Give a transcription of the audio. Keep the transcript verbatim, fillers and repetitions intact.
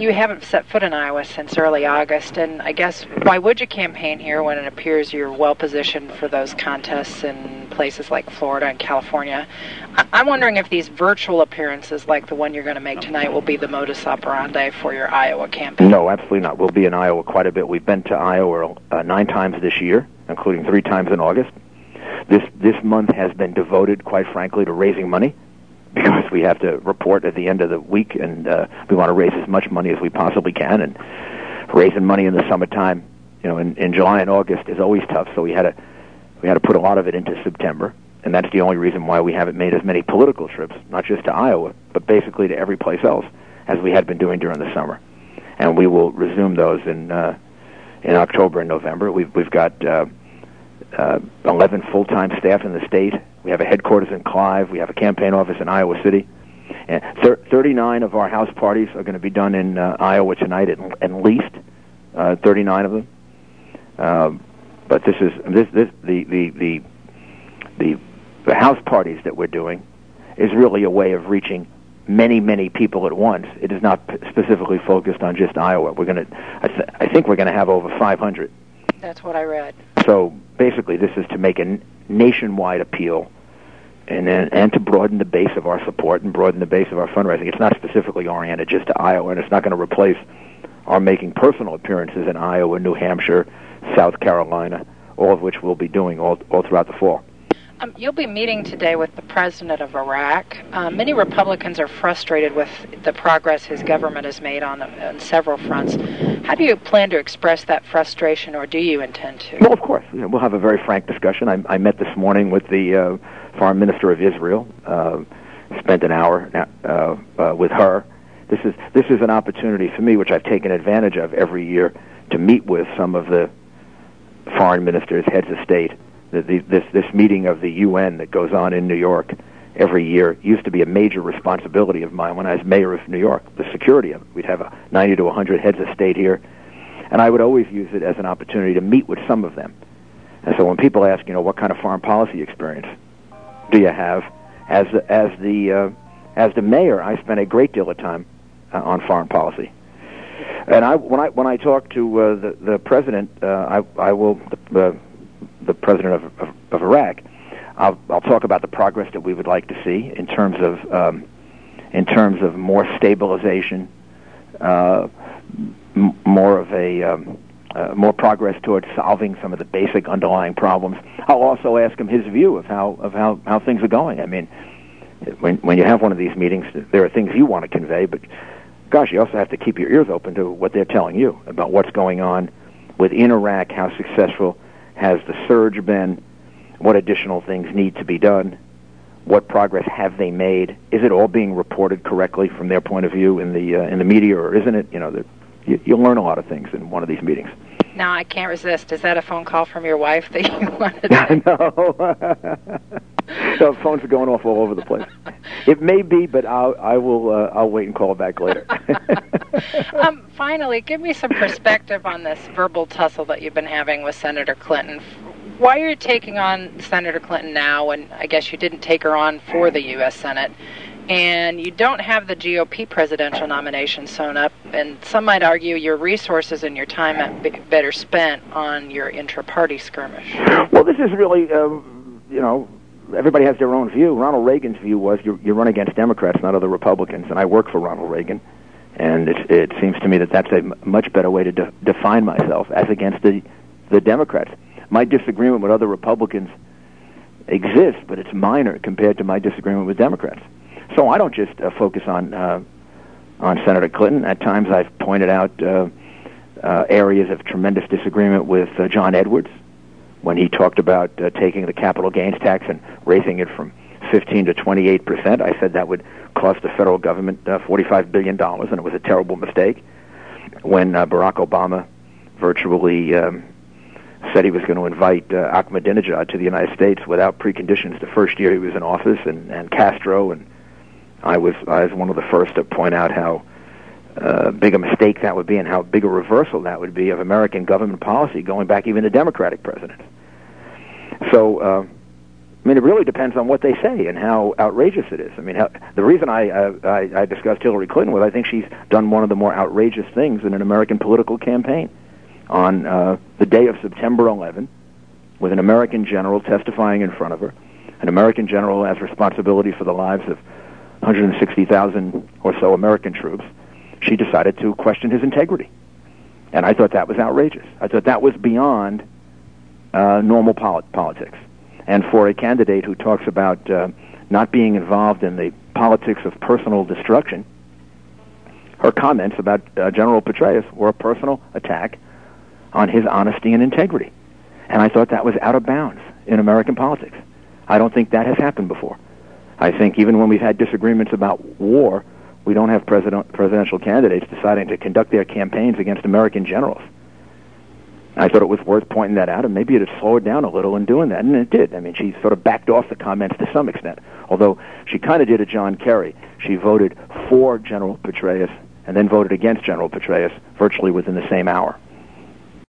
you haven't set foot in Iowa since early August, and I guess why would you campaign here when it appears you're well positioned for those contests in places like Florida and California? I'm wondering if these virtual appearances like the one you're going to make tonight will be the modus operandi for your Iowa campaign. No, absolutely not. We'll be in Iowa quite a bit. We've been to Iowa uh, nine times this year, including three times in August. This this month has been devoted, quite frankly, to raising money, because we have to report at the end of the week, and uh, we want to raise as much money as we possibly can. And raising money in the summertime, you know, in, in July and August is always tough. So we had to we had to put a lot of it into September, and that's the only reason why we haven't made as many political trips, not just to Iowa, but basically to every place else, as we had been doing during the summer. And we will resume those in uh, in October and November. We've we've got uh, uh, eleven full-time staff in the state. We have a headquarters in Clive. We have a campaign office in Iowa City. And thir- thirty-nine of our house parties are going to be done in uh, Iowa tonight, at, at least uh, thirty-nine of them. Um, but this is this this the the the the the house parties that we're doing is really a way of reaching many many people at once. It is not p- specifically focused on just Iowa. We're going to I, th- I think we're going to have over five hundred. That's what I read. So basically, this is to make a n- nationwide appeal, and then and to broaden the base of our support and broaden the base of our fundraising. It's not specifically oriented just to Iowa, and it's not going to replace our making personal appearances in Iowa, New Hampshire, South Carolina, all of which we'll be doing all all throughout the fall. Um, you'll be meeting today with the president of Iraq. Uh, many Republicans are frustrated with the progress his government has made on, on several fronts. How do you plan to express that frustration, or do you intend to? Well, of course. You know, we'll have a very frank discussion. I, I met this morning with the uh, foreign minister of Israel, uh, spent an hour uh, uh, with her. This is this is an opportunity for me, which I've taken advantage of every year, to meet with some of the foreign ministers, heads of state. The, the, this this meeting of the U N that goes on in New York every year used to be a major responsibility of mine when I was mayor of New York, the security of it. We'd have a ninety to one hundred heads of state here, and I would always use it as an opportunity to meet with some of them. And so when people ask, you know, what kind of foreign policy experience do you have, as as the uh, as the mayor, I spent a great deal of time uh, on foreign policy. And I when I when I talk to uh, the the president, uh, I I will the, uh, the president of, of, of Iraq, I'll, I'll talk about the progress that we would like to see in terms of um, in terms of more stabilization, uh, m- more of a um, uh, more progress towards solving some of the basic underlying problems. I'll also ask him his view of how of how, how things are going. I mean, when when you have one of these meetings, there are things you want to convey, but gosh, you also have to keep your ears open to what they're telling you about what's going on within Iraq, how successful has the surge been, what additional things need to be done, what progress have they made, is it all being reported correctly from their point of view in the uh, in the media, or isn't it? You know, the, you, you'll learn a lot of things in one of these meetings. Now, I can't resist. Is that a phone call from your wife that you wanted to... No. So phones are going off all over the place. It may be, but I'll, I will. Uh, I'll wait and call back later. um, finally, give me some perspective on this verbal tussle that you've been having with Senator Clinton. Why are you taking on Senator Clinton now when I guess you didn't take her on for the U S Senate? And you don't have the G O P presidential nomination sewn up, and some might argue your resources and your time are better spent on your intra-party skirmish. Well, this is really, uh, you know, everybody has their own view. Ronald Reagan's view was you you run against Democrats, not other Republicans, and I work for Ronald Reagan, and it, it seems to me that that's a m- much better way to de- define myself as against the, the Democrats. My disagreement with other Republicans exists, but it's minor compared to my disagreement with Democrats. So I don't just uh, focus on uh, on Senator Clinton. At times I've pointed out uh, uh, areas of tremendous disagreement with uh, John Edwards when he talked about uh, taking the capital gains tax and raising it from fifteen to twenty-eight percent. I said that would cost the federal government uh, forty-five billion dollars, and it was a terrible mistake. When uh, Barack Obama virtually um, said he was going to invite uh, Ahmadinejad to the United States without preconditions the first year he was in office, and, and Castro, and I was I was one of the first to point out how uh, big a mistake that would be and how big a reversal that would be of American government policy going back even to Democratic presidents. So uh, I mean, it really depends on what they say and how outrageous it is. I mean, how, the reason I, uh, I I discussed Hillary Clinton was I think she's done one of the more outrageous things in an American political campaign. On uh, the day of September eleventh, with an American general testifying in front of her, an American general has responsibility for the lives of one hundred sixty thousand or so American troops, she decided to question his integrity. And I thought that was outrageous. I thought that was beyond uh, normal polit- politics. And for a candidate who talks about uh, not being involved in the politics of personal destruction, her comments about uh, General Petraeus were a personal attack on his honesty and integrity. And I thought that was out of bounds in American politics. I don't think that has happened before. I think even when we've had disagreements about war, we don't have president, presidential candidates deciding to conduct their campaigns against American generals. I thought it was worth pointing that out, and maybe it had slowed down a little in doing that, and it did. I mean, she sort of backed off the comments to some extent, although she kind of did a John Kerry. She voted for General Petraeus and then voted against General Petraeus virtually within the same hour.